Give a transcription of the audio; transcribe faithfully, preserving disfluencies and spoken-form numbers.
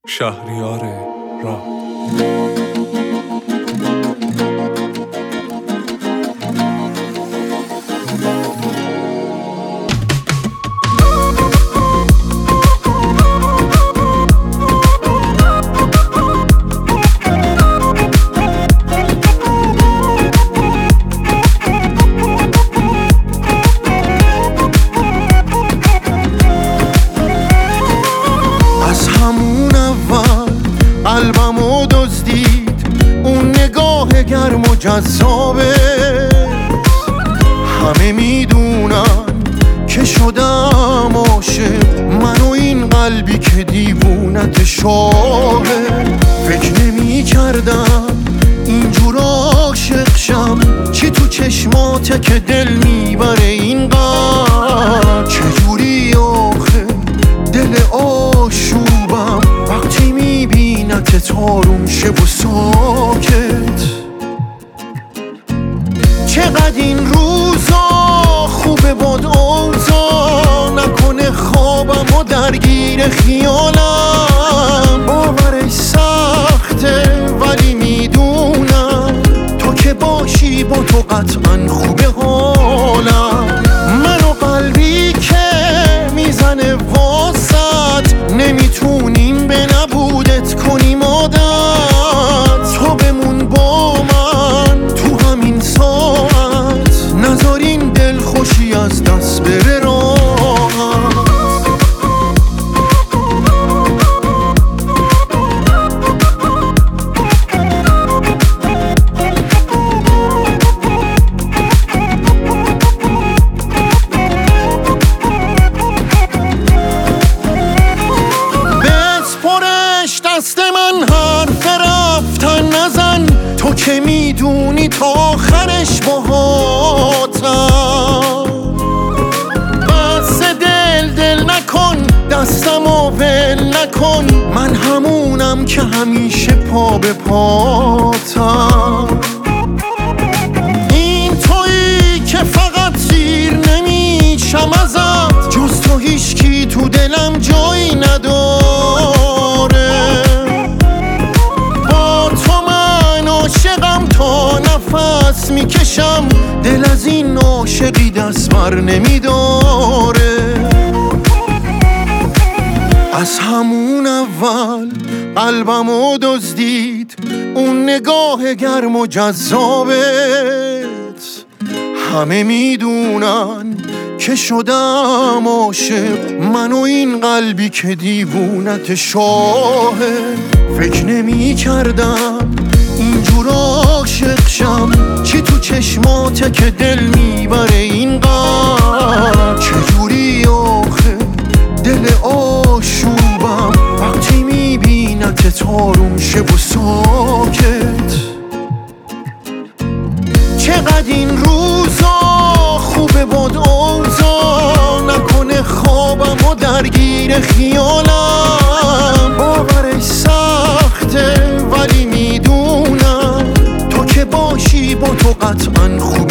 شهریار راد. قلبمو دزدید اون نگاه گرم و جذابه. همه میدونن که شدم عاشق، من و این قلبی که دیوونت شاهه. فکر نمی کردم اینجور عاشق شم، چی تو چشماته که دل میبره اینقدر. چجوری آخه دل آشوبم وقتی میبینت تاروم شه و ساکت. چقدر این روزا خوبه باد اوضاع، نکنه خوابم و درگیر خیالم. باورش سخته ولی میدونم تو که باشی با تو قطعا خوبه حالم. من و قلبی که میزنه واسط، نمیتونیم به نبودت کنیم عادت. تو بمون با من تو همین ساعت، نذار این دل خوشی از دست بره راحت. دست من حرف رفتن نزن، تو که میدونی تا آخرش باهاتم. بس دل دل نکن، دستمو ول نکن، من همونم که همیشه پا به پاتم. این تویی که فقط سیر نمیشم ازت، جز تو هیچکی تو دلم جایی نداره. عاشقم تا نفس میکشم، دل از این عاشقی دست بر نمیداره. از همون اول قلبمو دزدید اون نگاه گرم و جذابت. همه میدونن که شدم عاشق، من و این قلبی که دیوونت شاهه. فکر نمی کردم اینجور عاشق شم، چی تو چشماته که دل میبره اینقدر. چجوری آخه دل آشوبم وقتی میبینت تاروم شه و ساکت. چقدر این روزا خوبه باد اوضاع، نکنه خوابم و درگیر خیالم. باورش سخته ولی میدونم تو که باشی با تو قطعا خوب